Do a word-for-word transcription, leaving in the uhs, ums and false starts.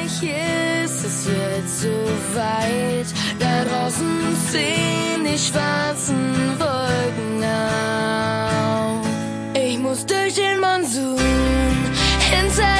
Vielleicht ist es jetzt so weit, da draußen ziehen die schwarzen Wolken auf. Ich muss durch den Monsun hinter